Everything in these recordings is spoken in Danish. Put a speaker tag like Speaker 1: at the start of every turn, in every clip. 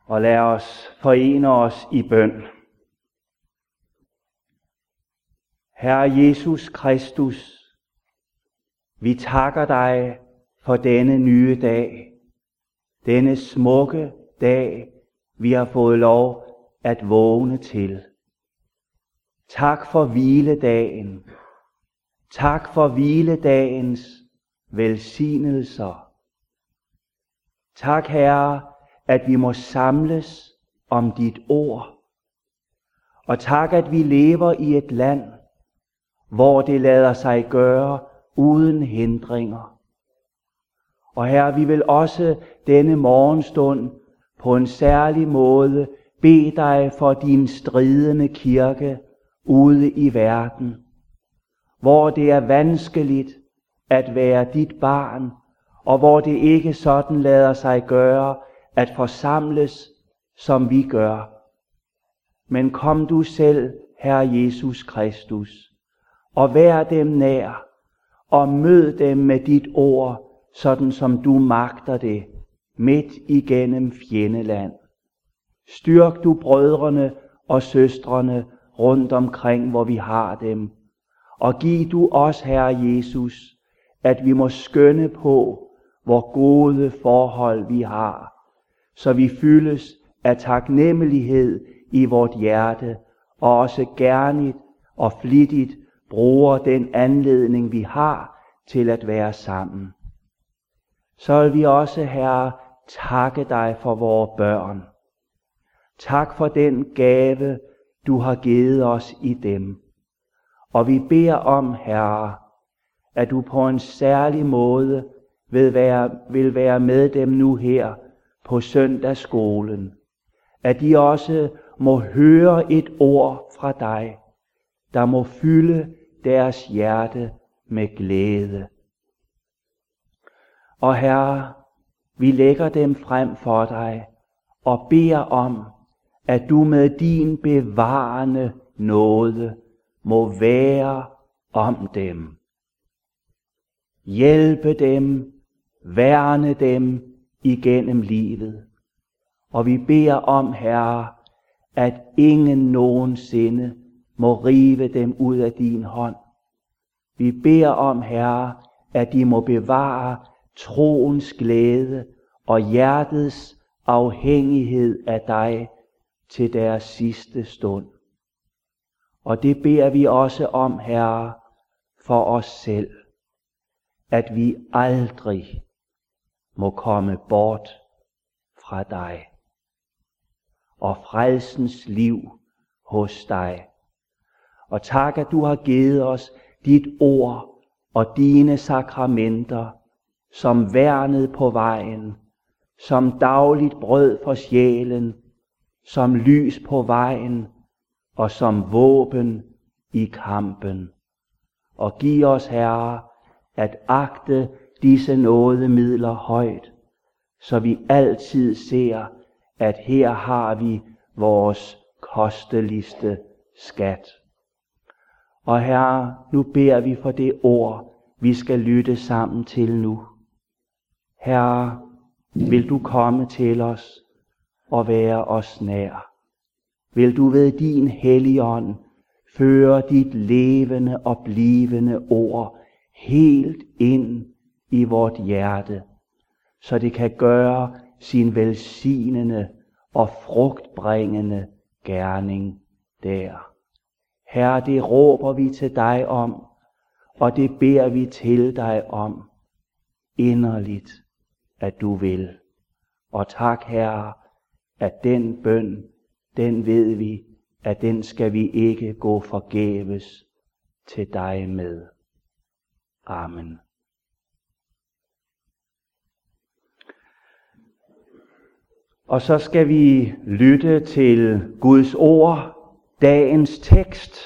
Speaker 1: Og lad os forene os i bøn. Herre Jesus Kristus, vi takker dig for denne nye dag, denne smukke dag, vi har fået lov at vågne til. Tak for hviledagen. Tak for hviledagens velsignelser. Tak, Herre, at vi må samles om dit ord. Og tak, at vi lever i et land, hvor det lader sig gøre uden hindringer. Og Herre, vi vil også denne morgenstund på en særlig måde bede dig for din stridende kirke ude i verden, hvor det er vanskeligt at være dit barn, og hvor det ikke sådan lader sig gøre at forsamles, som vi gør. Men kom du selv, Herre Jesus Kristus, og vær dem nær, og mød dem med dit ord, sådan som du magter det, midt igennem fjendeland. Styrk du brødrene og søstrene rundt omkring, hvor vi har dem, og giv du os, Herre Jesus, at vi må skønne på, hvor gode forhold vi har, så vi fyldes af taknemmelighed i vort hjerte, og også gerne og flittigt bruger den anledning, vi har til at være sammen. Så vil vi også, Herre, takke dig for vores børn. Tak for den gave, du har givet os i dem. Og vi beder om, Herre, at du på en særlig måde vil være med dem nu her på søndagsskolen. At de også må høre et ord fra dig, der må fylde deres hjerte med glæde. Og Herre, vi lægger dem frem for dig og beder om, at du med din bevarende nåde må være om dem. Hjælpe dem, værne dem igennem livet. Og vi beder om, Herre, at ingen nogensinde må rive dem ud af din hånd. Vi beder om, Herre, at de må bevare troens glæde og hjertets afhængighed af dig til deres sidste stund. Og det beder vi også om, Herre, for os selv, at vi aldrig må komme bort fra dig og frelsens liv hos dig. Og tak, at du har givet os dit ord og dine sakramenter som værnet på vejen, som dagligt brød for sjælen, som lys på vejen og som våben i kampen. Og giv os, Herre, at agte disse nådemidler højt, så vi altid ser, at her har vi vores kosteligste skat. Og Herre, nu beder vi for det ord, vi skal lytte sammen til nu. Herre, vil du komme til os og være os nær? Vil du ved din Helligånd føre dit levende og blivende ord helt ind i vort hjerte, så det kan gøre sin velsignende og frugtbringende gerning der. Herre, det råber vi til dig om, og det beder vi til dig om inderligt, at du vil. Og tak, Herre, at den bøn, den ved vi, at den skal vi ikke gå forgæves til dig med. Amen. Og så skal vi lytte til Guds ord, dagens tekst.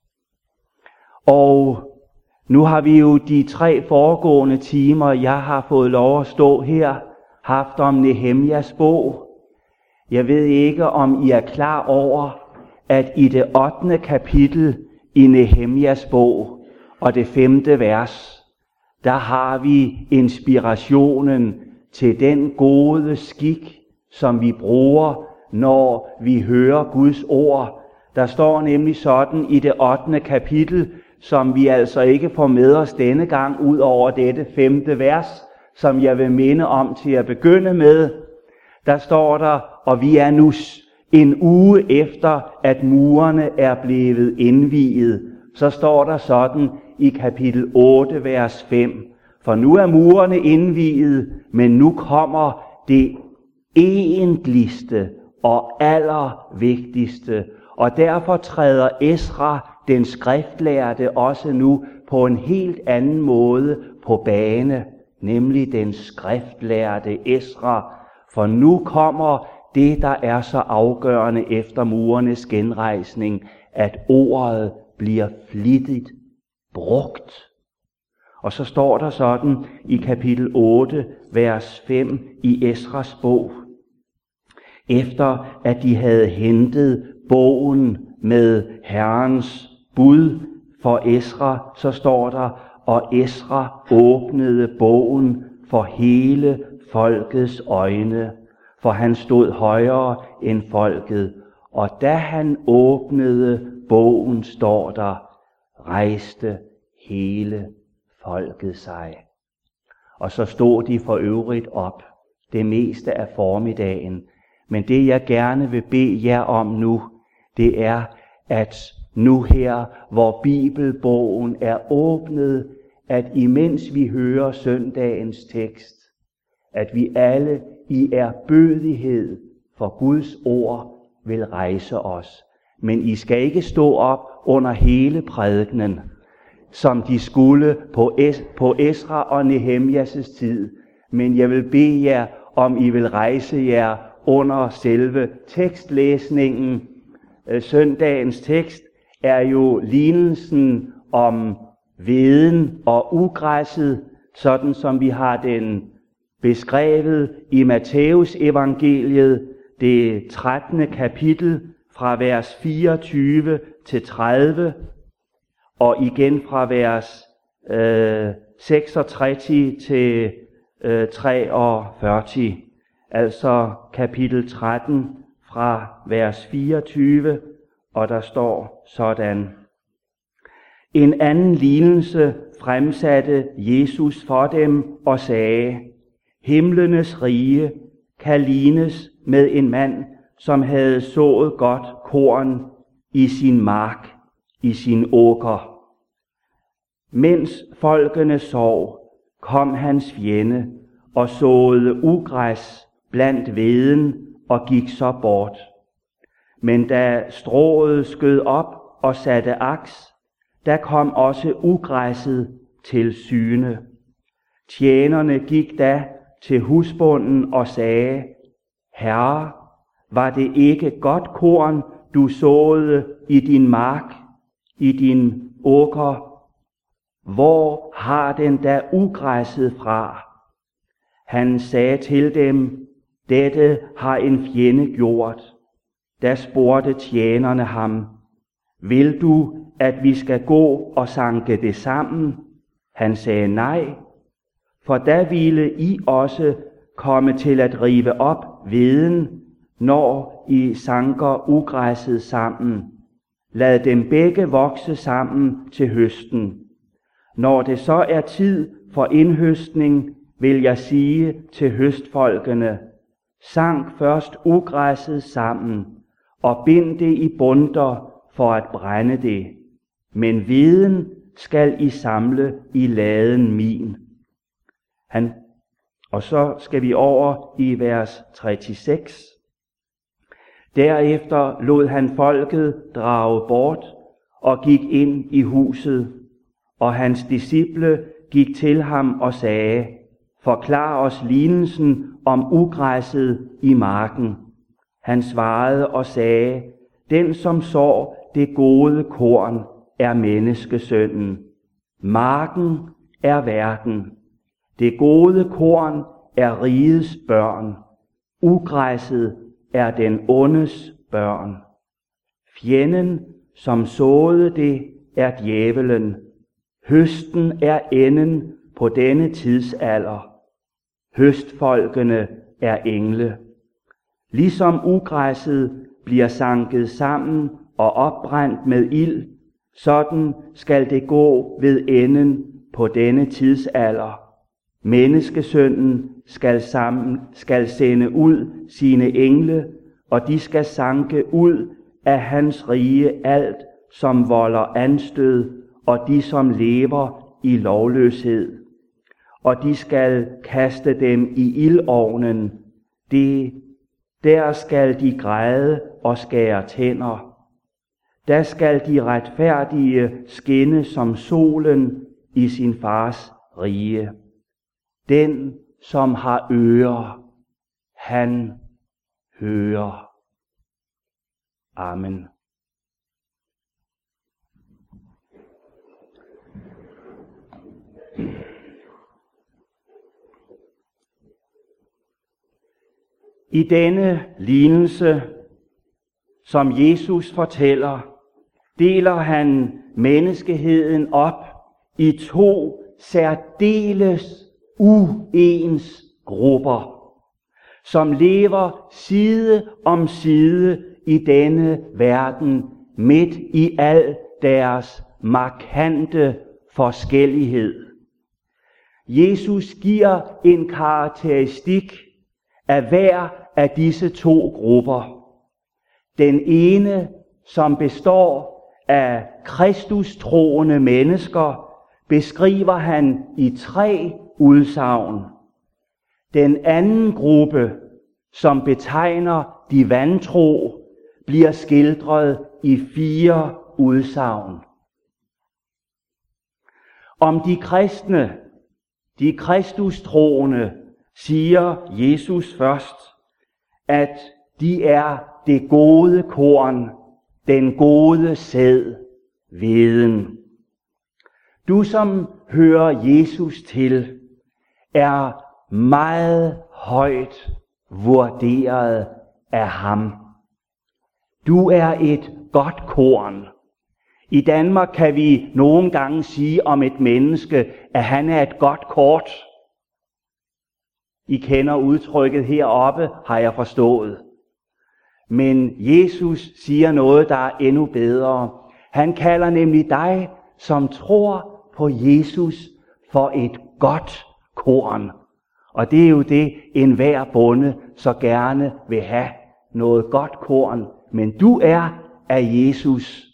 Speaker 1: Og nu har vi jo de 3 foregående timer, jeg har fået lov at stå her, haft om Nehemjas bog. Jeg ved ikke, om I er klar over, at i det 8. kapitel i Nehemjas bog og det 5. vers, der har vi inspirationen til den gode skik, som vi bruger, når vi hører Guds ord. Der står nemlig sådan i det 8. kapitel, som vi altså ikke får med os denne gang, ud over dette 5. vers, som jeg vil minde om til at begynde med. Der står der, og vi er nu en uge efter, at murene er blevet indviet. Så står der sådan i kapitel 8, vers 5. For nu er murene indviet, men nu kommer det egentligste og allervigtigste. Og derfor træder Esra, den skriftlærde, også nu på en helt anden måde på bane, nemlig den skriftlærde Esra. For nu kommer det, der er så afgørende efter murenes genrejsning, at ordet bliver flittigt brugt. Og så står der sådan i kapitel 8, vers 5 i Esras bog. Efter at de havde hentet bogen med Herrens bud for Esra, så står der, og Esra åbnede bogen for hele folkets øjne, for han stod højere end folket. Og da han åbnede bogen, står der, rejste hele folket sig. Og så stod de for øvrigt op det meste af formiddagen. Men det jeg gerne vil bede jer om nu, det er, at nu her, hvor Bibelbogen er åbnet, at imens vi hører søndagens tekst, at vi alle i ærbødighed for Guds ord vil rejse os. Men I skal ikke stå op under hele prædikenen, som de skulle på Esra og Nehemjas' tid. Men jeg vil bede jer, om I vil rejse jer under selve tekstlæsningen. Søndagens tekst er jo lignelsen om hveden og ugræsset, sådan som vi har den beskrevet i Matthæus evangeliet, det 13. kapitel fra vers 24 til 30, og igen fra vers 36 til 43, altså kapitel 13 fra vers 24, og der står sådan. En anden lignelse fremsatte Jesus for dem og sagde, himlenes rige kan lignes med en mand, som havde sået godt korn i sin mark, i sin åker. Mens folkene sov, kom hans fjende og såede ugræs blandt hveden og gik så bort. Men da strået skød op og satte aks, der kom også ugræsset til syne. Tjenerne gik da til husbonden og sagde, Herre, var det ikke godt korn, du såede i din mark, i din åker? Hvor har den da ugræsset fra? Han sagde til dem, dette har en fjende gjort. Da spurgte tjenerne ham, vil du, at vi skal gå og sanke det sammen? Han sagde nej, for da ville I også komme til at rive op hveden, når I sanker ugræsset sammen. Lad dem begge vokse sammen til høsten. Når det så er tid for indhøstning, vil jeg sige til høstfolkene, sank først ugræsset sammen, og bind det i bundter for at brænde det. Men hveden skal I samle i laden min. Og så skal vi over i vers 36. Derefter lod han folket drage bort og gik ind i huset, og hans disciple gik til ham og sagde, forklar os lignelsen om ugræsset i marken. Han svarede og sagde, den som sår det gode korn er menneskesønnen. Marken er verden. Det gode korn er rigets børn. Ugræsset er den ondes børn. Fjenden, som såede det, er djævelen. Høsten er enden på denne tidsalder. Høstfolkene er engle. Ligesom ugræsset bliver sanket sammen og opbrændt med ild, sådan skal det gå ved enden på denne tidsalder. Menneskesønnen skal sende ud sine engle, og de skal sanke ud af hans rige alt, som volder anstød, og de, som lever i lovløshed. Og de skal kaste dem i ildovnen. Der skal de græde og skære tænder. Der skal de retfærdige skinne som solen i sin fars rige. Den, som har ører, han hører. Amen. I denne lignelse, som Jesus fortæller, deler han menneskeheden op i to særdeles uens grupper, som lever side om side i denne verden midt i al deres markante forskellighed. Jesus giver en karakteristik af hver af disse to grupper. Den ene, som består af Kristus-troende mennesker, beskriver han i 3 udsagn. Den anden gruppe, som betegner de vantro, bliver skildret i 4 udsagn. Om de kristne, de Kristus-troende, siger Jesus først, at de er det gode korn, den gode sæd, hveden. Du, som hører Jesus til, er meget højt vurderet af ham. Du er et godt korn. I Danmark kan vi nogle gange sige om et menneske, at han er et godt kort. I kender udtrykket heroppe, har jeg forstået. Men Jesus siger noget, der er endnu bedre. Han kalder nemlig dig, som tror på Jesus, for et godt korn. Og det er jo det, enhver bonde så gerne vil have. Noget godt korn. Men du er af Jesus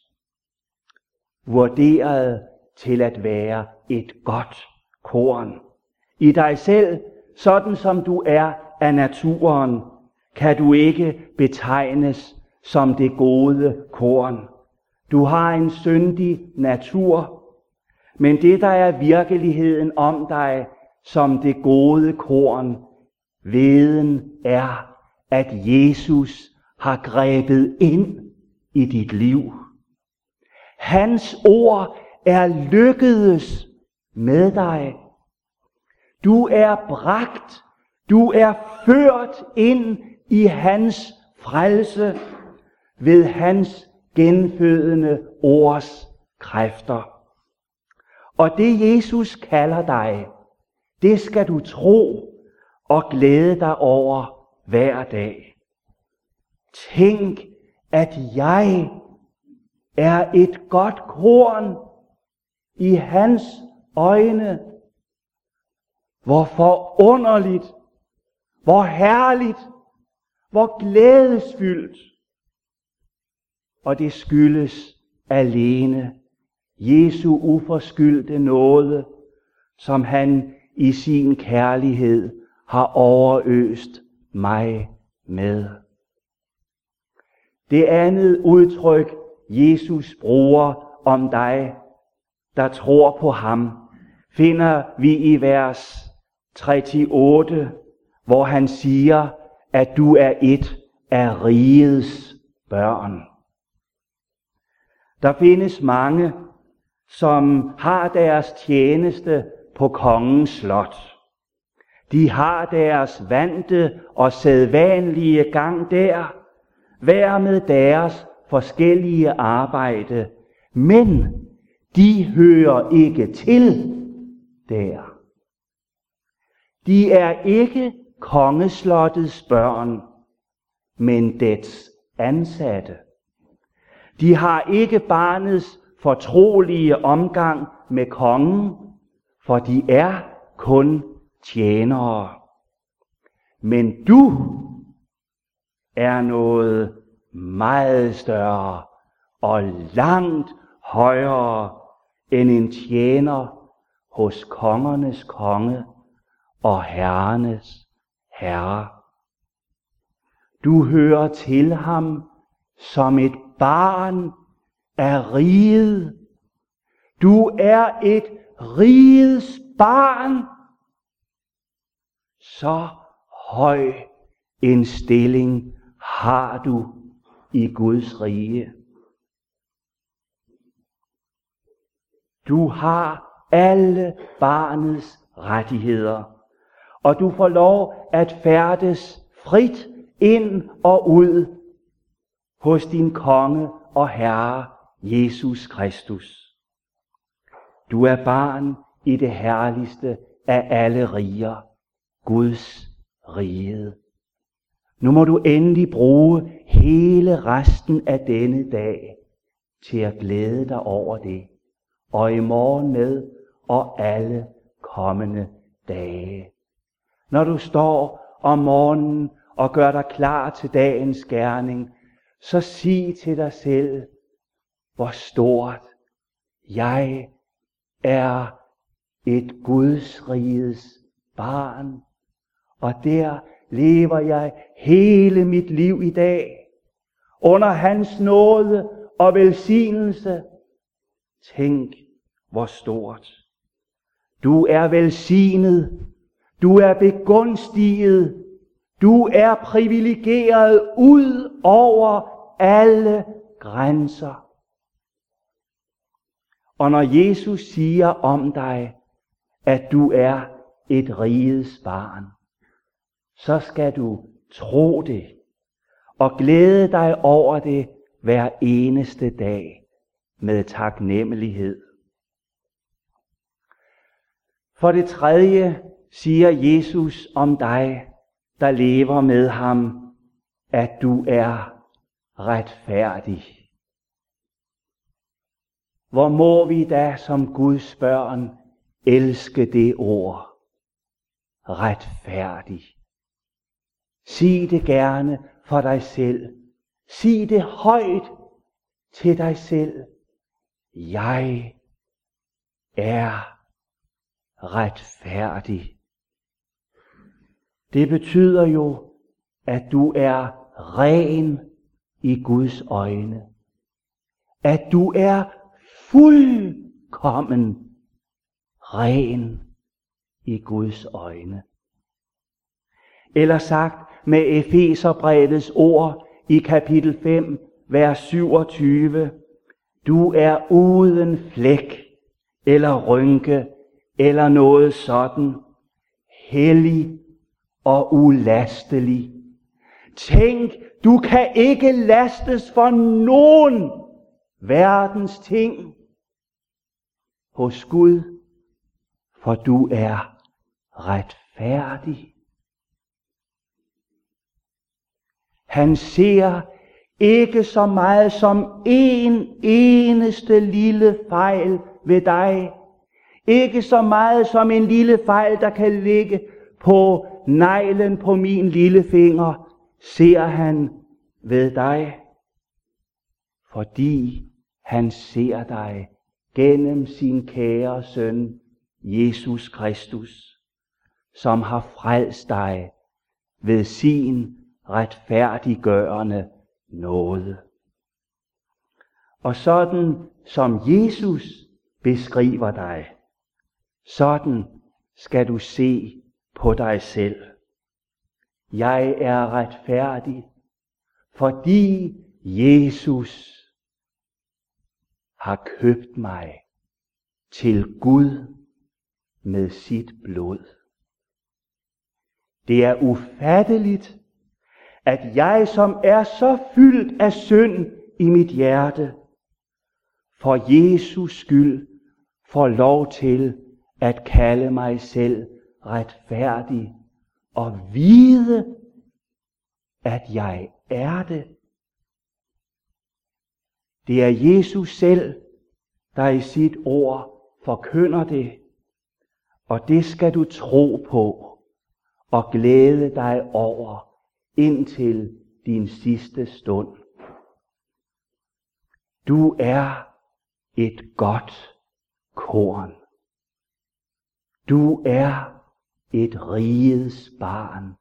Speaker 1: vurderet til at være et godt korn. I dig selv, sådan som du er af naturen, kan du ikke betegnes som det gode korn. Du har en syndig natur, men det, der er virkeligheden om dig som det gode korn, veden er, at Jesus har grebet ind i dit liv. Hans ord er lykkedes med dig. Du er bragt, du er ført ind i hans frelse ved hans genfødende ords kræfter. Og det Jesus kalder dig, det skal du tro og glæde dig over hver dag. Tænk, at jeg er et godt korn i hans øjne. Hvor forunderligt, hvor herligt, hvor glædesfyldt. Og det skyldes alene Jesu uforskyldte nåde, som han i sin kærlighed har overøst mig med. Det andet udtryk, Jesus bruger om dig, der tror på ham, finder vi i vers 38, hvor han siger, at du er et af rigets børn. Der findes mange, som har deres tjeneste på kongens slot. De har deres vante og sædvanlige gang der, hver med deres forskellige arbejde, men de hører ikke til der. De er ikke kongeslottets børn. men dets ansatte. De har ikke barnets fortrolige omgang med kongen, for de er kun tjenere. Men du er noget meget større og langt højere end en tjener hos kongernes konge og herrenes herre. Du hører til ham som et barn af riget. Du er et rigets barn. Så høj en stilling har du i Guds rige. Du har alle barnets rettigheder, og du får lov at færdes frit ind og ud hos din konge og herre Jesus Kristus. Du er barn i det herligste af alle riger, Guds rige. Nu må du endelig bruge hele resten af denne dag til at glæde dig over det, og i morgen med og alle kommende dage. Når du står om morgenen og gør dig klar til dagens gerning, så sig til dig selv, hvor stort jeg er et Guds riges barn, og der lever jeg hele mit liv i dag, under hans nåde og velsignelse. Tænk, hvor stort. Du er velsignet, du er begunstiget, du er privilegeret ud over alle grænser. Og når Jesus siger om dig, at du er et rigets barn, så skal du tro det og glæde dig over det hver eneste dag med taknemmelighed. For det tredje siger Jesus om dig, der lever med ham, at du er retfærdig. Hvor må vi da som Guds børn elske det ord, retfærdig. Sig det gerne for dig selv. Sig det højt til dig selv. Jeg er retfærdig. Det betyder jo, at du er ren i Guds øjne. At du er fuldkommen ren i Guds øjne. Eller sagt med Efeserbrevets ord i kapitel 5, vers 27. Du er uden flæk eller rynke eller noget sådan, hellig og ulastelig. Tænk, du kan ikke lastes for nogen verdens ting hos Gud, for du er retfærdig. Han ser ikke så meget som en eneste lille fejl ved dig. Ikke så meget som en lille fejl, der kan ligge på neglen på min lille finger, ser han ved dig. Fordi han ser dig gennem sin kære søn, Jesus Kristus, som har frelst dig ved sin retfærdiggørende nåde. Og sådan som Jesus beskriver dig, sådan skal du se på dig selv. Jeg er retfærdig, fordi Jesus har købt mig til Gud med sit blod. Det er ufatteligt, at jeg, som er så fyldt af synd i mit hjerte, for Jesus skyld får lov til at kalde mig selv retfærdig og vide, at jeg er det. Det er Jesus selv, der i sit ord forkynder det, og det skal du tro på og glæde dig over indtil din sidste stund. Du er et godt korn. Du er et rigets barn.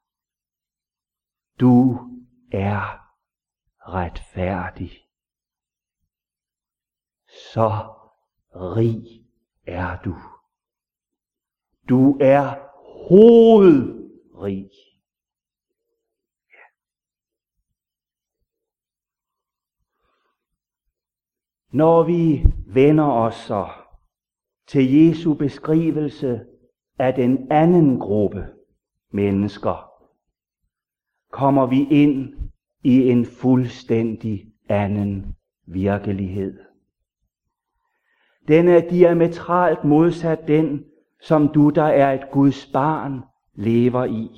Speaker 1: Du er retfærdig. Så rig er du. Du er hovedrig. Når vi vender os så til Jesu beskrivelse af den anden gruppe mennesker, kommer vi ind i en fuldstændig anden virkelighed. Den er diametralt modsat den, som du, der er et Guds barn, lever i.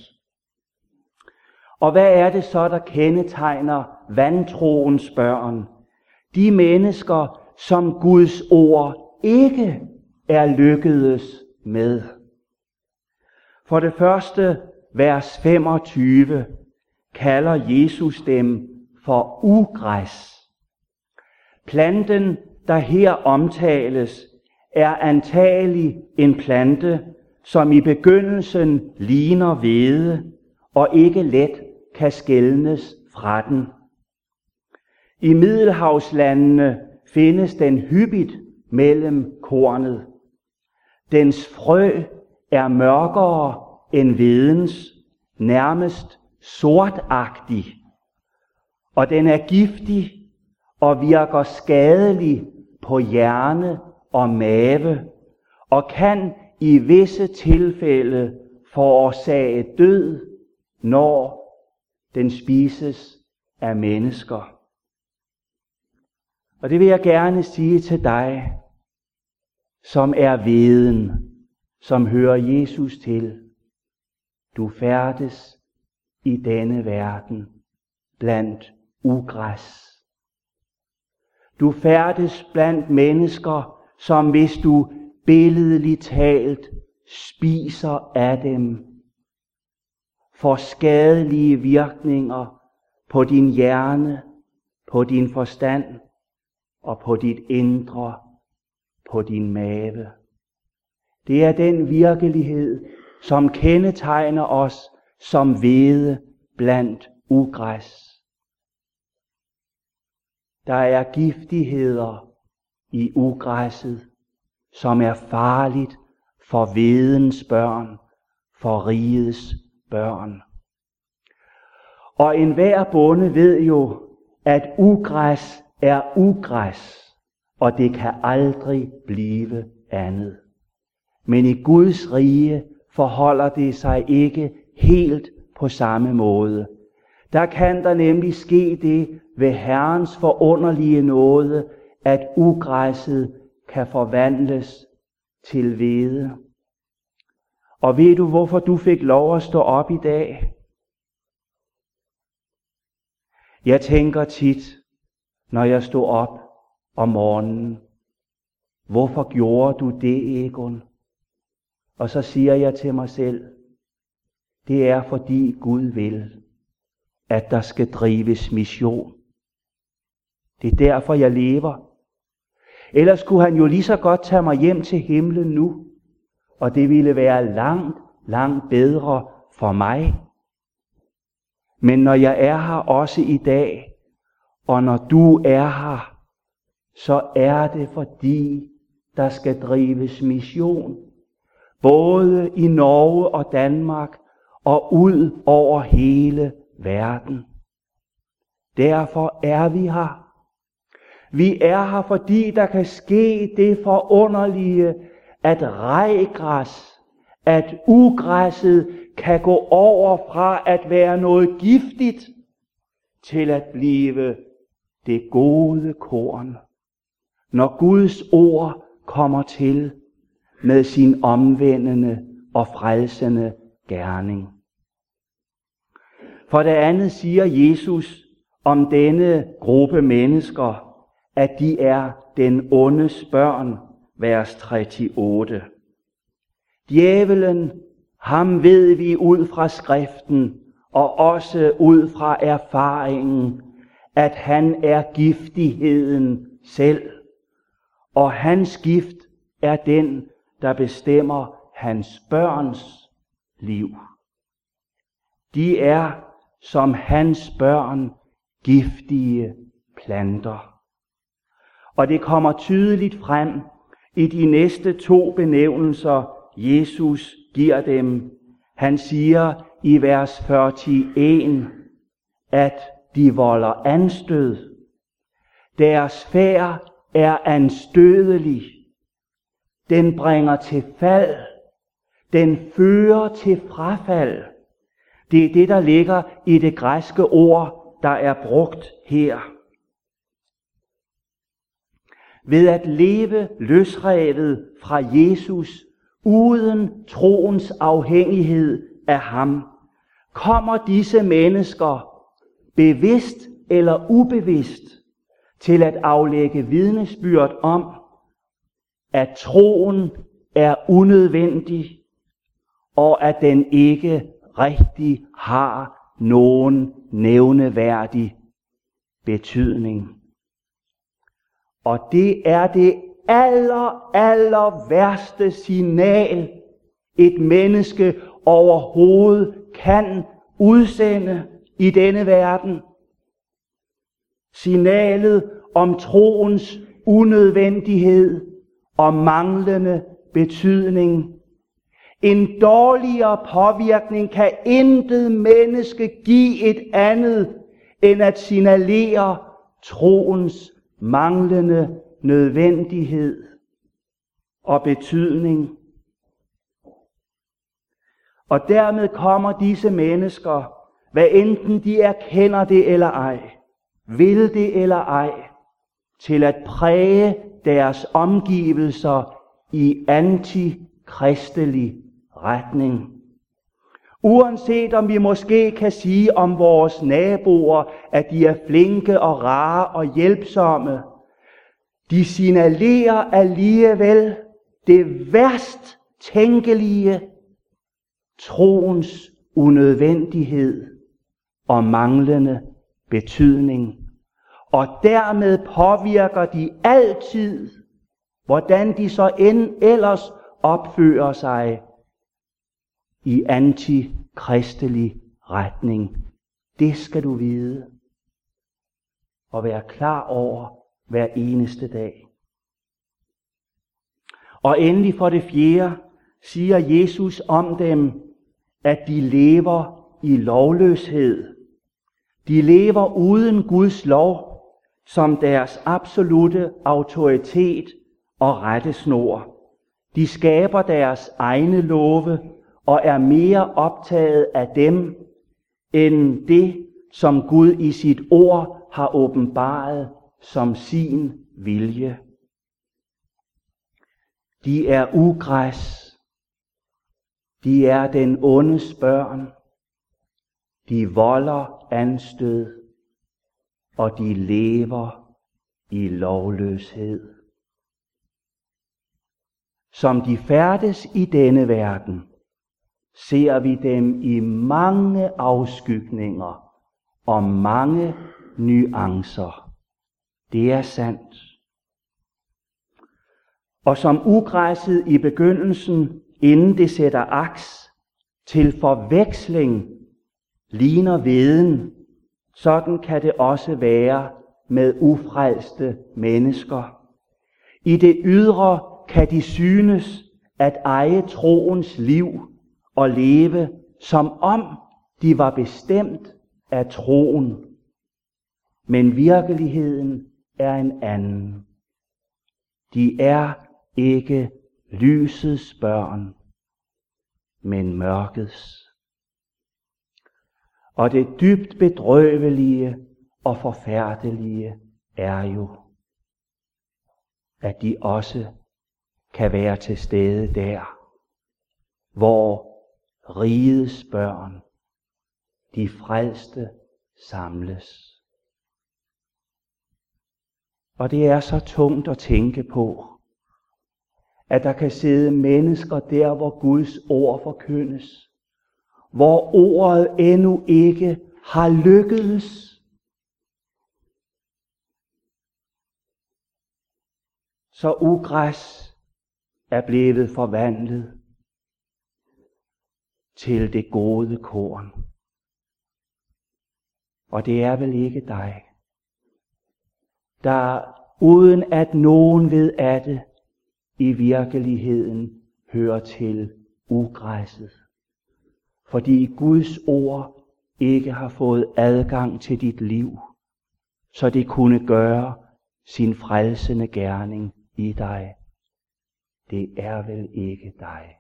Speaker 1: Og hvad er det så, der kendetegner vantroens børn? De mennesker, som Guds ord ikke er lykkedes med. For det første, vers 25, kalder Jesus dem for ugræs. Planten, der her omtales, er antagelig en plante, som i begyndelsen ligner hvede og ikke let kan skelnes fra den. I Middelhavslandene findes den hyppigt mellem kornet. Dens frø er mørkere end hvedens, nærmest sortagtig, og den er giftig og virker skadelig på hjerne og mave, og kan i visse tilfælde forårsage død, når den spises af mennesker. Og det vil jeg gerne sige til dig, som er hveden, som hører Jesus til. Du færdes i denne verden blandt ugræs. Du færdes blandt mennesker, som hvis du billedligt talt spiser af dem, får skadelige virkninger på din hjerne, på din forstand og på dit indre, på din mave. Det er den virkelighed, som kendetegner os som hvede blandt ugræs. Der er giftigheder i ugræsset, som er farligt for hvedens børn, for rigets børn. Og enhver bonde ved jo, at ugræs er ugræs, og det kan aldrig blive andet. Men i Guds rige forholder det sig ikke helt på samme måde. Der kan der nemlig ske det ved Herrens forunderlige nåde, at ugræsset kan forvandles til hvede. Og ved du, hvorfor du fik lov at stå op i dag? Jeg tænker tit, når jeg stod op om morgenen, hvorfor gjorde du det, Egon? Og så siger jeg til mig selv, det er fordi Gud vil, at der skal drives mission. Det er derfor, jeg lever. Ellers skulle han jo lige så godt tage mig hjem til himlen nu, og det ville være langt, langt bedre for mig. Men når jeg er her også i dag, og når du er her, så er det fordi, der skal drives mission. Både i Norge og Danmark, og ud over hele verden. Derfor er vi her. Vi er her, fordi der kan ske det forunderlige, at rejgræs, at ugræsset kan gå over fra at være noget giftigt, til at blive det gode korn. Når Guds ord kommer til med sin omvendende og frelsende gerning. For det andet siger Jesus om denne gruppe mennesker, at de er den ondes børn, vers 38. Djævelen, ham ved vi ud fra skriften og også ud fra erfaringen, at han er giftigheden selv, og hans gift er den, der bestemmer hans børns liv. De er som hans børn giftige planter. Og det kommer tydeligt frem i de næste 2 benævnelser, Jesus giver dem. Han siger i vers 41, at de volder anstød. Deres færd er anstødelig. Den bringer til fald. Den fører til frafald. Det er det, der ligger i det græske ord, der er brugt her. Ved at leve løsrevet fra Jesus, uden troens afhængighed af ham, kommer disse mennesker, bevidst eller ubevidst, til at aflægge vidnesbyrd om, at troen er unødvendig, og at den ikke rigtig har nogen nævneværdig betydning. Og det er det aller værste signal, et menneske overhovedet kan udsende i denne verden. Signalet om troens unødvendighed og manglende betydning. En dårligere påvirkning kan intet menneske give et andet, end at signalere troens manglende nødvendighed og betydning. Og dermed kommer disse mennesker, hvad enten de erkender det eller ej, vil det eller ej, til at præge deres omgivelser i antikristelig retning. Uanset om vi måske kan sige om vores naboer, at de er flinke og rare og hjælpsomme, de signalerer alligevel det værst tænkelige, troens unødvendighed og manglende betydning. Og dermed påvirker de altid, hvordan de så end ellers opfører sig i antikristelig retning. Det skal du vide og være klar over hver eneste dag. Og endelig for det fjerde siger Jesus om dem, at de lever i lovløshed. De lever uden Guds lov som deres absolute autoritet og rettesnor. De skaber deres egne love og er mere optaget af dem, end det, som Gud i sit ord har åbenbaret som sin vilje. De er ugræs. De er den ondes børn. De volder anstød, og de lever i lovløshed. Som de færdes i denne verden, ser vi dem i mange afskygninger og mange nuancer. Det er sandt. Og som ugræsset i begyndelsen, inden det sætter aks, til forveksling ligner hveden, sådan kan det også være med ufrelste mennesker. I det ydre kan de synes at eje troens liv og leve, som om de var bestemt af troen. Men virkeligheden er en anden. De er ikke lysets børn, men mørkets. Og det dybt bedrøvelige og forfærdelige er jo, at de også kan være til stede der, hvor rigets børn de frelste samles. Og det er så tungt at tænke på, at der kan sidde mennesker der, hvor Guds ord forkyndes, hvor ordet endnu ikke har lykkedes. Så ugræs er blevet forvandlet til det gode korn. Og det er vel ikke dig, der uden at nogen ved af det, i virkeligheden hører til ugræsset. Fordi Guds ord ikke har fået adgang til dit liv, så det kunne gøre sin frelsende gerning i dig. Det er vel ikke dig.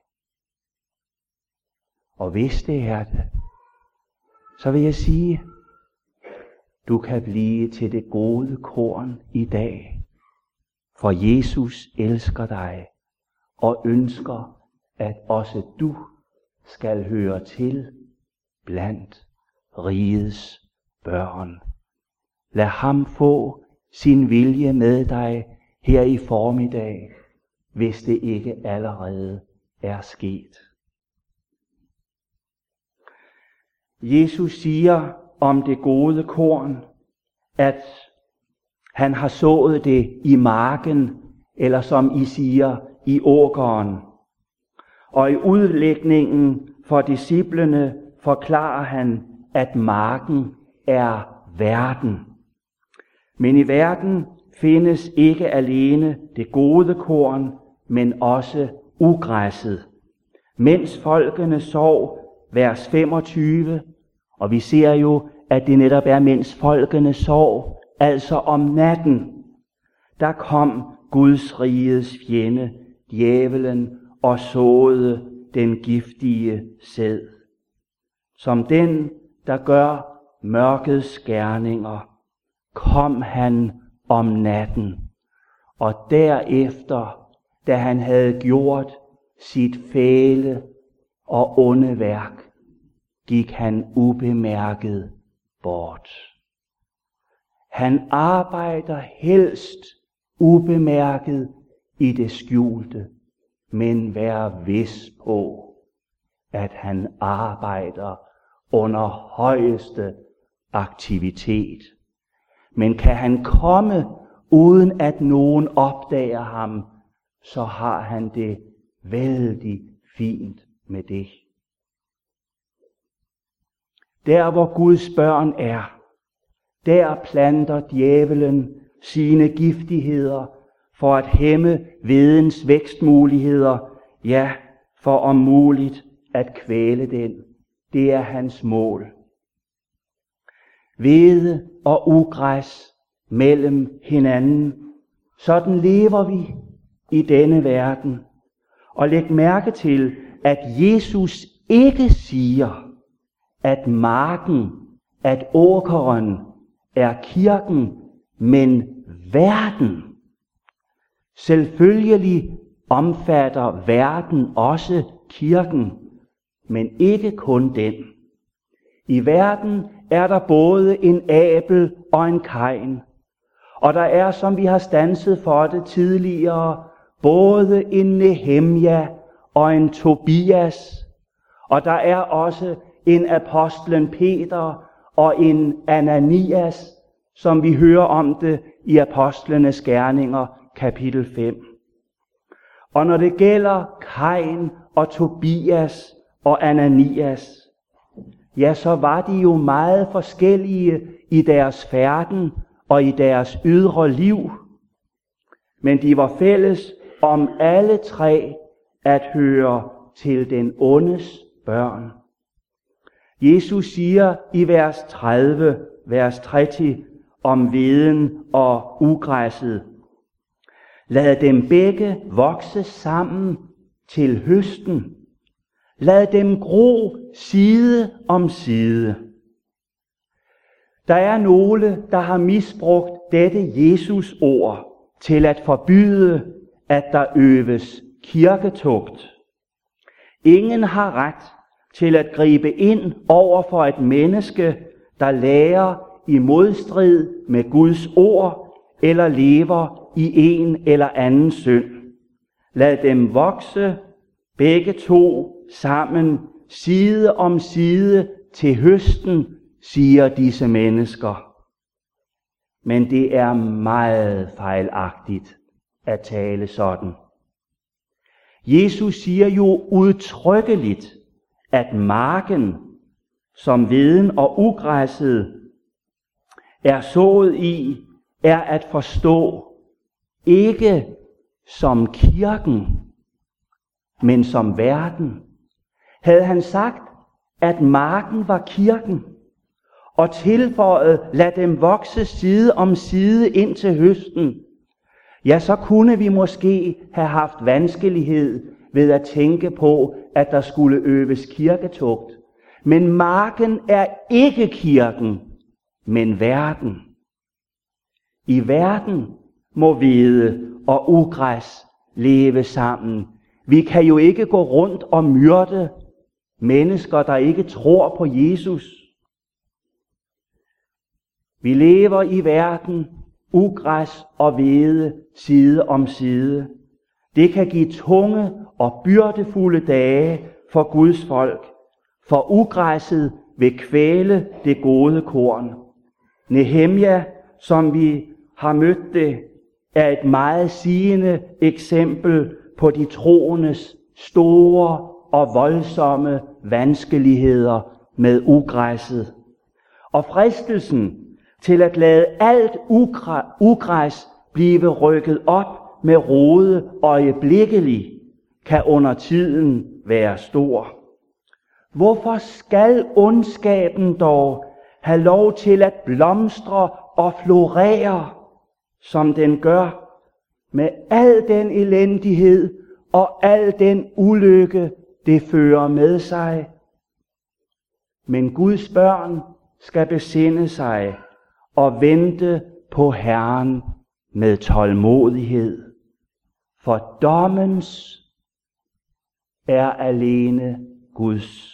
Speaker 1: Og hvis det er det, så vil jeg sige, du kan blive til det gode korn i dag. For Jesus elsker dig og ønsker, at også du skal høre til blandt rigets børn. Lad ham få sin vilje med dig her i formiddag, hvis det ikke allerede er sket. Jesus siger om det gode korn, at han har sået det i marken, eller som I siger, i åkeren. Og i udlægningen for disciplene forklarer han, at marken er verden. Men i verden findes ikke alene det gode korn, men også ugræsset. Mens folkene sov, vers 25, og vi ser jo, at det netop er, mens folkene sov, altså om natten, der kom Guds rigets fjende, djævelen, og såede den giftige sæd. Som den, der gør mørkets gerninger, kom han om natten, og derefter, da han havde gjort sit fæle og onde værk, gik han ubemærket bort. Han arbejder helst ubemærket i det skjulte, men vær vis på, at han arbejder under højeste aktivitet. Men kan han komme, uden at nogen opdager ham, så har han det vældig fint med det. Der hvor Guds børn er, der planter djævelen sine giftigheder for at hæmme vedens vækstmuligheder, ja, for om muligt at kvæle den. Det er hans mål. Hvede og ugræs mellem hinanden. Sådan lever vi i denne verden. Og læg mærke til, at Jesus ikke siger, at marken, at åkeren er kirken, men verden. Selvfølgelig omfatter verden også kirken, men ikke kun den. I verden er der både en Abel og en Kain. Og der er, som vi har standset for det tidligere, både en Nehemja og en Tobias. Og der er også en apostlen Peter og en Ananias, som vi hører om det i Apostlenes Gerninger, kapitel 5. Og når det gælder Kain og Tobias og Ananias, ja, så var de jo meget forskellige i deres færden og i deres ydre liv. Men de var fælles om alle tre at høre til den ondes børn. Jesus siger i vers 30, vers 30 om hveden og ugræsset: lad dem begge vokse sammen til høsten. Lad dem gro side om side. Der er nogle, der har misbrugt dette Jesus ord til at forbyde, at der øves kirketugt. Ingen har ret til at gribe ind over for et menneske, der lærer i modstrid med Guds ord eller lever i en eller anden synd. Lad dem vokse, begge to sammen, side om side til høsten, siger disse mennesker. Men det er meget fejlagtigt at tale sådan. Jesus siger jo udtrykkeligt, at marken, som veden og ugræsset er sået i, er at forstå ikke som kirken, men som verden. Havde han sagt, at marken var kirken, og tilføjet, lad dem vokse side om side ind til høsten, ja, så kunne vi måske have haft vanskelighed ved at tænke på, at der skulle øves kirketugt. Men marken er ikke kirken, men verden. I verden må hvede og ugræs leve sammen. Vi kan jo ikke gå rundt og myrde mennesker, der ikke tror på Jesus. Vi lever i verden, ugræs og hvede side om side. Det kan give tunge og byrdefulde dage for Guds folk, for ugræsset vil kvæle det gode korn. Nehemja, som vi har mødt det, er et meget sigende eksempel på de troendes store og voldsomme vanskeligheder med ugræsset. Og fristelsen til at lade alt ugræs blive rykket op med rode øjeblikkeligt, kan under tiden være stor. Hvorfor skal ondskaben dog have lov til at blomstre og florere, som den gør, med al den elendighed og al den ulykke, det fører med sig? Men Guds børn skal besinde sig og vente på Herren med tålmodighed, for dommens er alene Guds.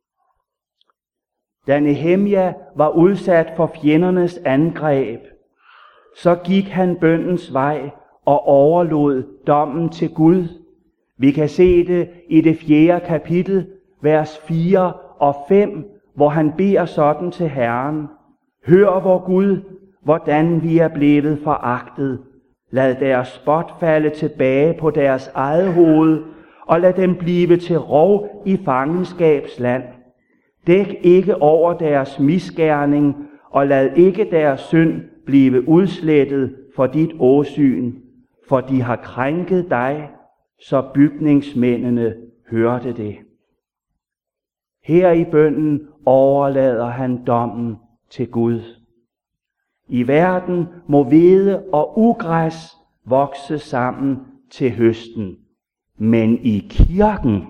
Speaker 1: Da Nehemja var udsat for fjendernes angreb, så gik han bønnens vej og overlod dommen til Gud. Vi kan se det i det 4. kapitel, vers 4 og 5, hvor han beder sådan til Herren: Hør, vor Gud, hvordan vi er blevet foragtet. Lad deres spot falde tilbage på deres eget hoved, og lad dem blive til rov i fangenskabsland. Dæk ikke over deres misgerning, og lad ikke deres synd blive udslettet for dit åsyn, for de har krænket dig, så bygningsmændene hørte det. Her i bønnen overlader han dommen til Gud. I verden må hvede og ugræs vokse sammen til høsten, men i kirken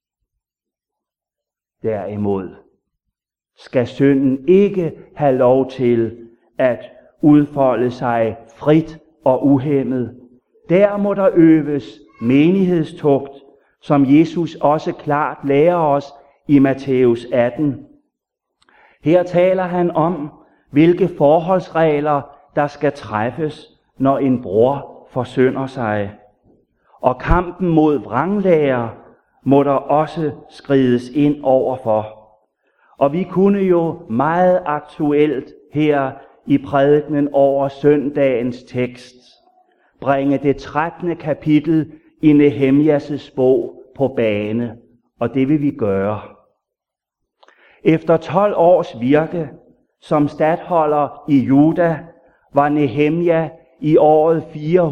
Speaker 1: derimod skal synden ikke have lov til at udfolde sig frit og uhæmmet. Der må der øves menighedstugt, som Jesus også klart lærer os i Matthæus 18. Her taler han om, hvilke forholdsregler der skal træffes, når en bror forsynder sig. Og kampen mod vranglærer må der også skrides ind overfor. Og vi kunne jo meget aktuelt her i prædikenen over søndagens tekst bringe det 13. kapitel i Nehemjas bog på bane, og det vil vi gøre. Efter 12 års virke som statholder i Juda, var Nehemja i året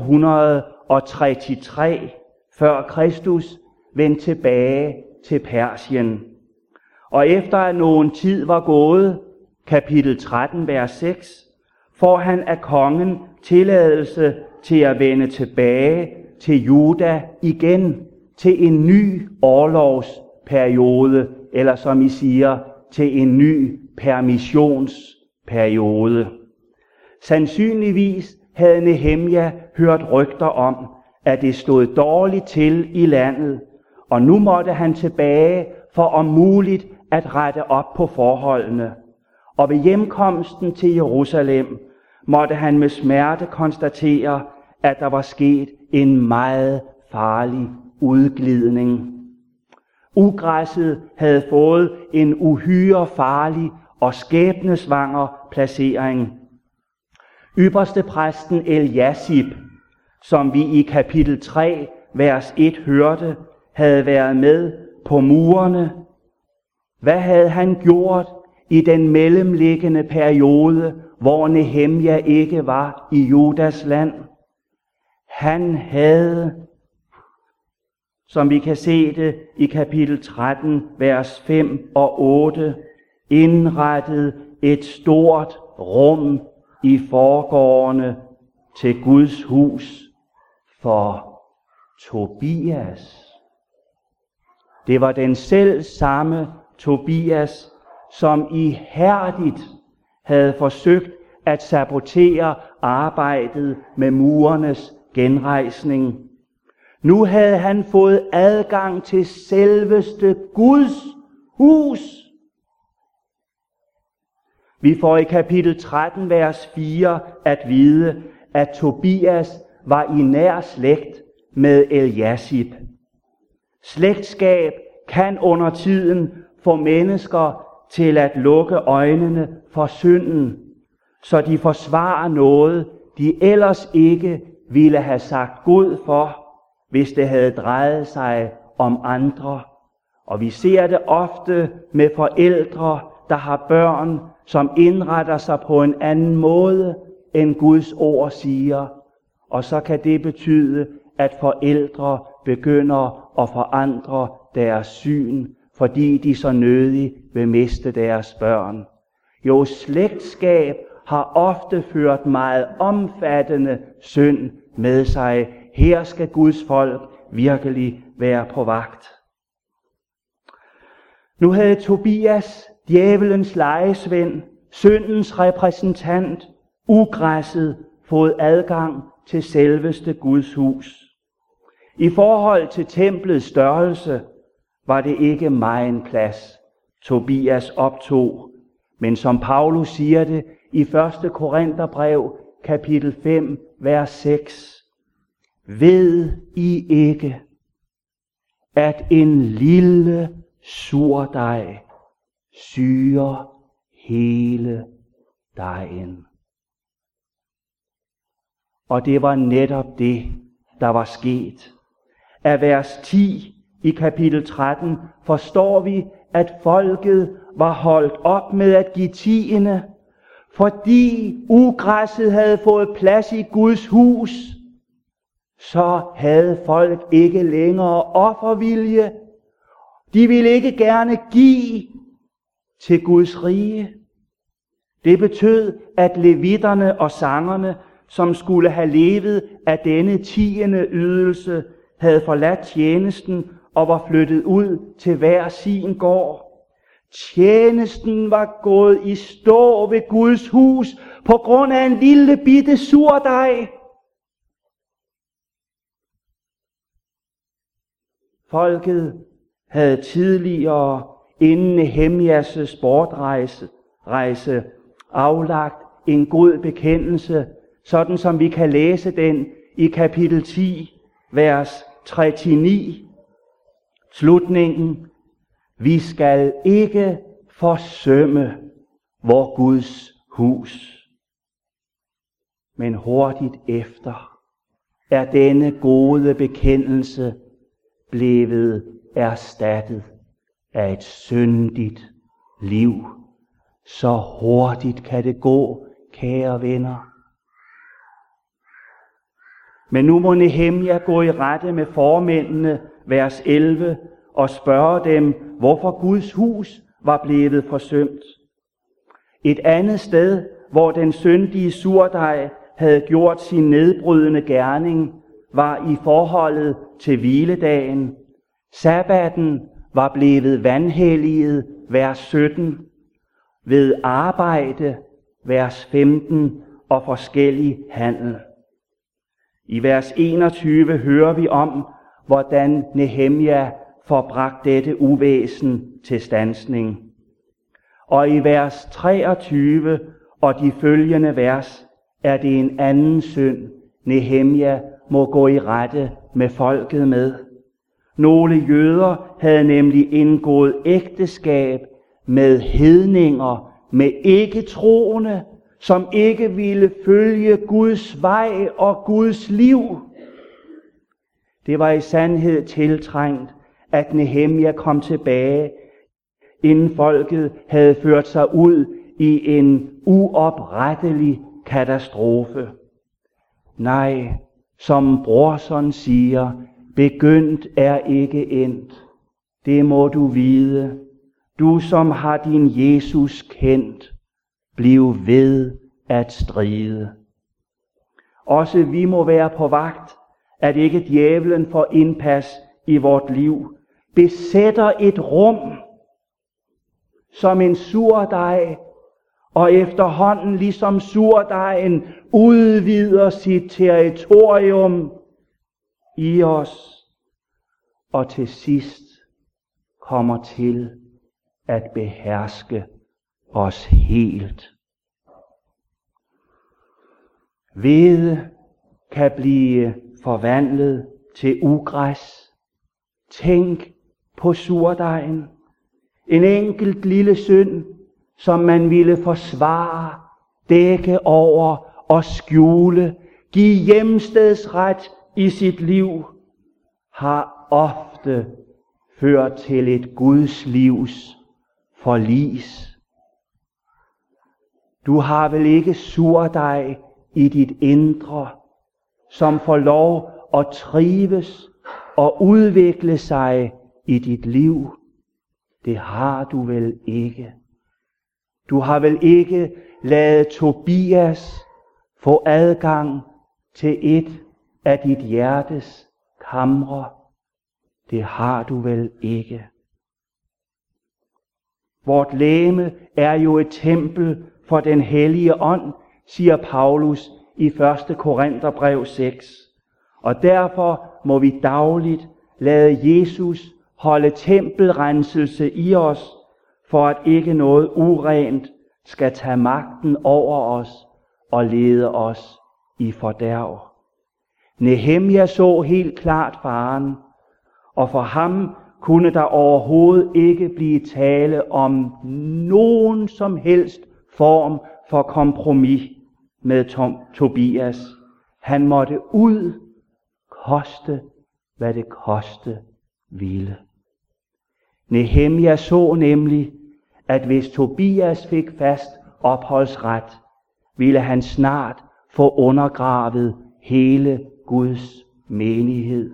Speaker 1: 433 før Kristus vendt tilbage til Persien. Og efter at nogen tid var gået, kapitel 13, vers 6, får han af kongen tilladelse til at vende tilbage til Juda igen, til en ny orlovsperiode, eller som I siger, til en ny permissionsperiode. Sandsynligvis havde Nehemja hørt rygter om, at det stod dårligt til i landet, og nu måtte han tilbage for om muligt at rette op på forholdene. Og ved hjemkomsten til Jerusalem måtte han med smerte konstatere, at der var sket en meget farlig udglidning. Ugræsset havde fået en uhyre farlig og skæbnesvanger placering. Ypperstepræsten Eliasib, som vi i kapitel 3, vers 1 hørte, havde været med på murene. Hvad havde han gjort i den mellemliggende periode, hvor Nehemja ikke var i Judas land? Han havde, som vi kan se det i kapitel 13, vers 5 og 8, indrettet et stort rum i forgårdene til Guds hus for Tobias. Det var den selv samme Tobias, som ihærdigt havde forsøgt at sabotere arbejdet med murernes genrejsning. Nu havde han fået adgang til selveste Guds hus. Vi får i kapitel 13, vers 4 at vide, at Tobias var i nær slægt med Eliasib. Slægtskab kan under tiden få mennesker til at lukke øjnene for synden, så de forsvarer noget, de ellers ikke ville have sagt god for, hvis det havde drejet sig om andre. Og vi ser det ofte med forældre, der har børn, som indretter sig på en anden måde, end Guds ord siger. Og så kan det betyde, at forældre begynder at forandre deres syn, fordi de så nødigt vil miste deres børn. Jo, slægtskab har ofte ført meget omfattende synd med sig. Her skal Guds folk virkelig være på vagt. Nu havde Tobias, djævelens lejesvend, syndens repræsentant, ugræsset, fået adgang til selveste Guds hus. I forhold til templets størrelse var det ikke megen plads, Tobias optog, men som Paulus siger det i 1. Korintherbrev, kapitel 5, vers 6. Ved I ikke, at en lille surdej syrer hele dejen? Og det var netop det, der var sket. Af vers 10 i kapitel 13 forstår vi, at folket var holdt op med at give tiende, fordi ugræsset havde fået plads i Guds hus. Så havde folk ikke længere offervilje. De ville ikke gerne give til Guds rige. Det betød, at levitterne og sangerne, som skulle have levet af denne tiende ydelse, havde forladt tjenesten og var flyttet ud til hver sin gård. Tjenesten var gået i stå ved Guds hus på grund af en lille bitte surdej. Folket havde tidligere, inden Nehemjas bortrejse, aflagt en god bekendelse, sådan som vi kan læse den i kapitel 10, vers 39. Slutningen: vi skal ikke forsømme vor Guds hus. Men hurtigt efter er denne gode bekendelse blevet erstattet af et syndigt liv. Så hurtigt kan det gå, kære venner. Men nu må Nehemja gå i rette med formændene, vers 11, og spørge dem, hvorfor Guds hus var blevet forsømt. Et andet sted, hvor den syndige surdej havde gjort sin nedbrydende gerning, var i forholdet til hviledagen. Sabbaten var blevet vanhelliget, vers 17, ved arbejde, vers 15, og forskellig handel. I vers 21 hører vi om, hvordan Nehemja får bragt dette uvæsen til standsning. Og i vers 23 og de følgende vers er det en anden synd, Nehemia må gå i rette med folket med. Nogle jøder havde nemlig indgået ægteskab med hedninger, med ikke-troende, som ikke ville følge Guds vej og Guds liv. Det var i sandhed tiltrængt, at Nehemia kom tilbage, inden folket havde ført sig ud i en uoprettelig katastrofe. Nej, som Brorson siger, begyndt er ikke endt. Det må du vide. Du som har din Jesus kendt, bliv ved at stride. Også vi må være på vagt, at ikke djævelen får indpas i vort liv, besætter et rum som en surdej, og efterhånden ligesom surdejen udvider sit territorium i os, og til sidst kommer til at beherske os helt. Hvede kan blive forvandlet til ugræs. Tænk på surdejen. En enkelt lille synd, som man ville forsvare, dække over og skjule, give hjemstedsret i sit liv, har ofte ført til et Guds livs forlis. Du har vel ikke surdej i dit indre, som får lov at trives og udvikle sig i dit liv? Det har du vel ikke. Du har vel ikke ladet Tobias få adgang til et af dit hjertes kamre? Det har du vel ikke. Vort legeme er jo et tempel for den hellige ånd, siger Paulus i 1. Korintherbrev 6. Og derfor må vi dagligt lade Jesus holde tempelrenselse i os, for at ikke noget urent skal tage magten over os og lede os i fordærv. Nehemia så helt klart faren, og for ham kunne der overhovedet ikke blive tale om nogen som helst form for kompromis med Tobias. Han måtte ud, koste hvad det koste ville. Nehemia så nemlig, at hvis Tobias fik fast opholdsret, ville han snart få undergravet hele Guds menighed.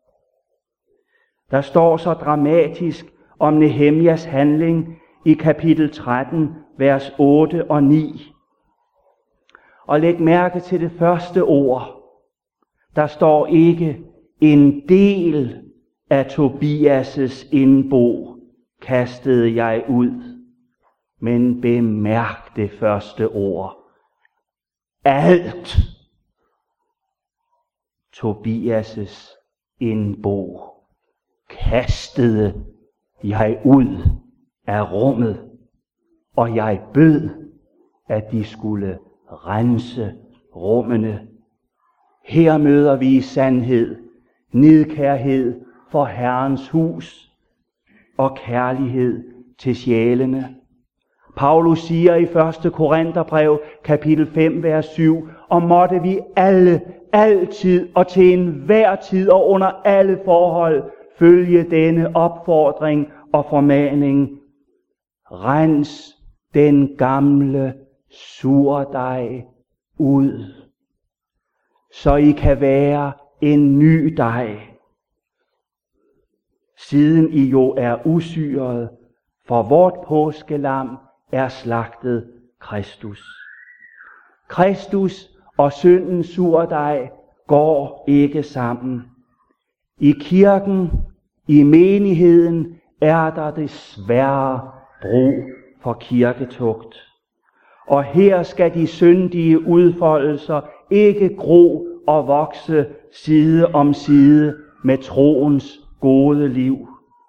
Speaker 1: Der står så dramatisk om Nehemias handling i kapitel 13, vers 8 og 9. Og læg mærke til det første ord. Der står ikke en del af Tobias' indbo kastede jeg ud, men bemærk det første ord. Alt Tobias' indbo kastede jeg ud af rummet, og jeg bød, at de skulle rense rummene. Her møder vi i sandhed nidkærhed for Herrens hus og kærlighed til sjælene. Paulus siger i 1. Korintherbrev, kapitel 5, vers 7, og måtte vi alle, altid og til enhver tid og under alle forhold følge denne opfordring og formaning. Rens den gamle surdej ud, så I kan være en ny dej, siden I jo er usyret, for vort påskelam er slagtet Kristus. Kristus og syndens surdej går ikke sammen. I kirken, i menigheden, er der desværre brug for kirketugt. Og her skal de syndige udfoldelser ikke gro og vokse side om side med troens gode liv.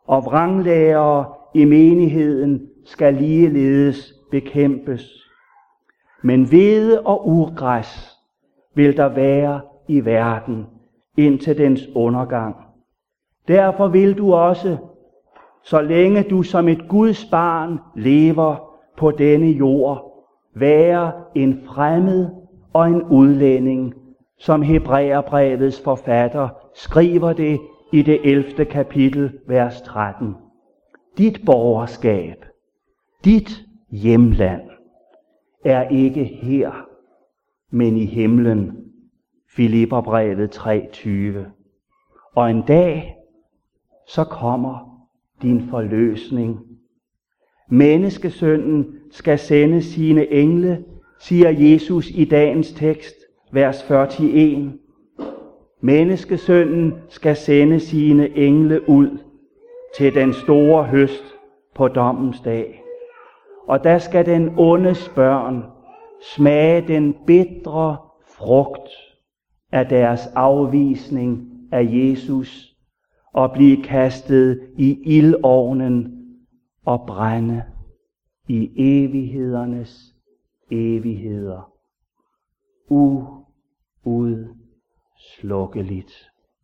Speaker 1: og vranglærere i menigheden skal ligeledes bekæmpes. Men hvede og ugræs vil der være i verden indtil dens undergang. Derfor vil du også, så længe du som et Guds barn lever på denne jord, være en fremmed og en udlænding, som Hebræerbrevets forfatter skriver det i det 11. kapitel, vers 13. Dit borgerskab, dit hjemland, er ikke her, men i himlen. Filipperbrevet 3:20. Og en dag, så kommer din forløsning. Menneskesønnen skal sende sine engle, siger Jesus i dagens tekst, vers 41. Menneskesønnen skal sende sine engle ud til den store høst på dommens dag. Og der skal den ondes børn smage den bitre frugt af deres afvisning af Jesus og blive kastet i ildovnen og brænde i evighedernes evigheder. Uudslukkeligt.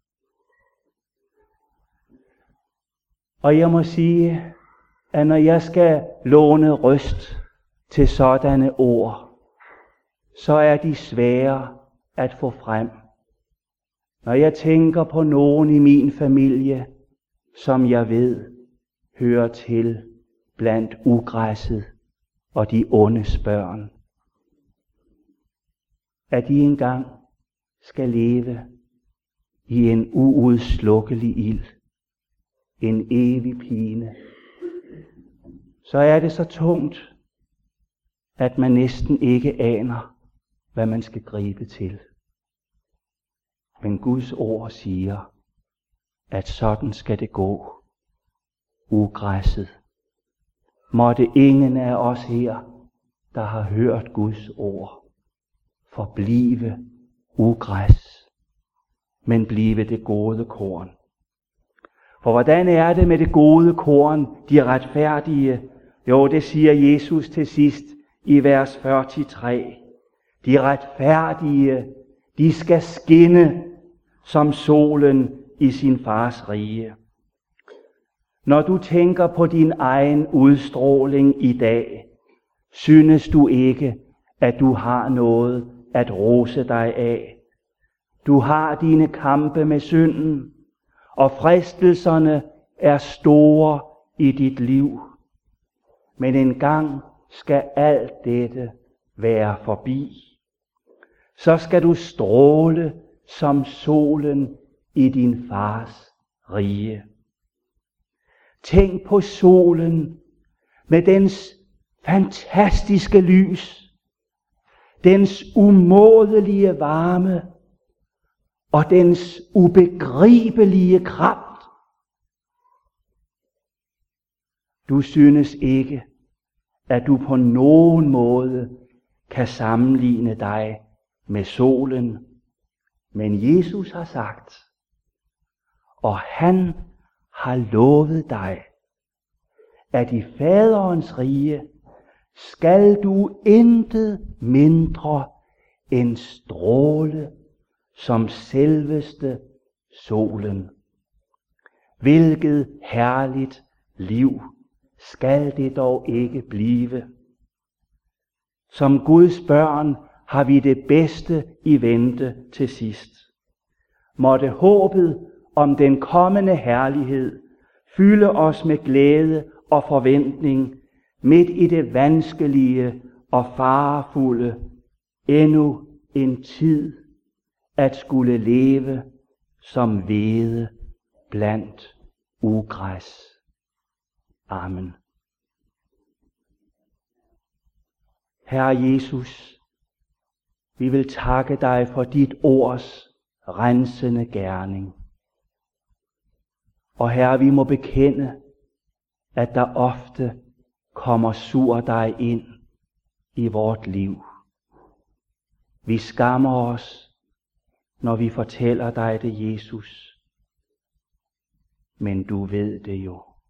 Speaker 1: Og jeg må sige, at når jeg skal låne røst til sådanne ord, så er de svære at få frem. Når jeg tænker på nogen i min familie, som jeg ved hører til blandt ugræsset og de ondes børn, at de engang skal leve i en uudslukkelig ild, en evig pine, så er det så tungt, at man næsten ikke aner, hvad man skal gribe til. Men Guds ord siger, at sådan skal det gå. Ugræsset. Måtte ingen af os her, der har hørt Guds ord, forblive ugræs, men blive det gode korn. For hvordan er det med det gode korn, de retfærdige? Jo, det siger Jesus til sidst i vers 43. De retfærdige, de skal skinne som solen i sin fars rige. Når du tænker på din egen udstråling i dag, synes du ikke, at du har noget at rose dig af. Du har dine kampe med synden, og fristelserne er store i dit liv. Men engang skal alt dette være forbi. Så skal du stråle som solen i din fars rige. Tænk på solen med dens fantastiske lys, dens umådelige varme og dens ubegribelige kraft. Du synes ikke, at du på nogen måde kan sammenligne dig med solen, men Jesus har sagt, og han har lovet dig, at i faderens rige skal du intet mindre end stråle som selveste solen. Hvilket herligt liv skal det dog ikke blive. Som Guds børn har vi det bedste i vente til sidst. Måtte håbet om den kommende herlighed fylde os med glæde og forventning midt i det vanskelige og farefulde, endnu en tid at skulle leve som hvede blandt ugræs. Amen. Herre Jesus, vi vil takke dig for dit ords rensende gerning. Og Herre, vi må bekende, at der ofte kommer surdej ind i vort liv. Vi skammer os, når vi fortæller dig det, Jesus. Men du ved det jo.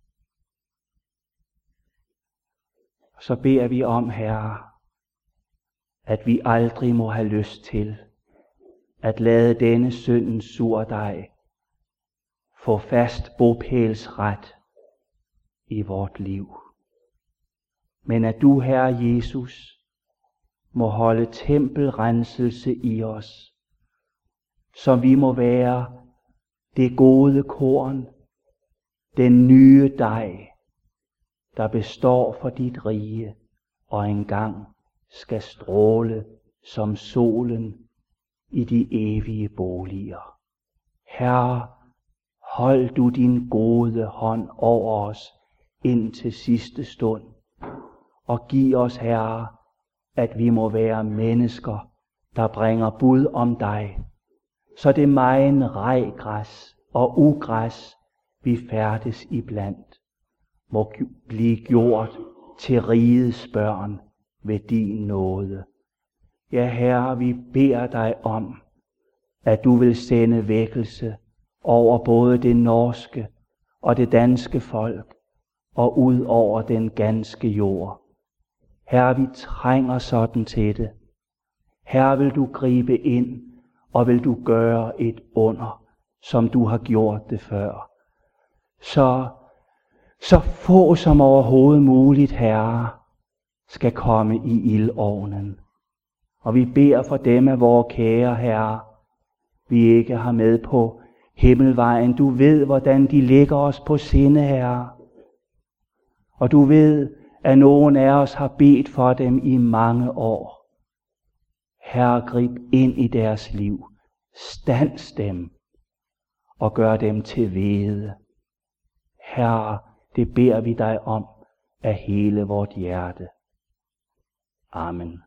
Speaker 1: Så beder vi om, Herre, at vi aldrig må have lyst til at lade denne syndens surdej få fast bopælsret i vort liv. Men at du, Herre Jesus, må holde tempelrenselse i os, så vi må være det gode korn, den nye dej, der består for dit rige og engang skal stråle som solen i de evige boliger. Herre, hold du din gode hånd over os ind til sidste stund, og giv os, Herre, at vi må være mennesker, der bringer bud om dig, så det megen rejgræs og ugræs, vi færdes iblandt, må blive gjort til rigets børn ved din nåde. Ja, Herre, vi beder dig om, at du vil sende vækkelse over både det norske og det danske folk, og ud over den ganske jord. Herre, vi trænger sådan til det. Herre, vil du gribe ind, og vil du gøre et under, som du har gjort det før. Så få som overhovedet muligt, Herre, skal komme i ildovnen. Og vi beder for dem af vores kære, Herre, vi ikke har med på himmelvejen. Du ved, hvordan de ligger os på sinde, Herre. Og du ved, at nogen af os har bedt for dem i mange år. Herre, grib ind i deres liv. Stands dem og gør dem til hvede. Herre, det beder vi dig om af hele vort hjerte. Amen.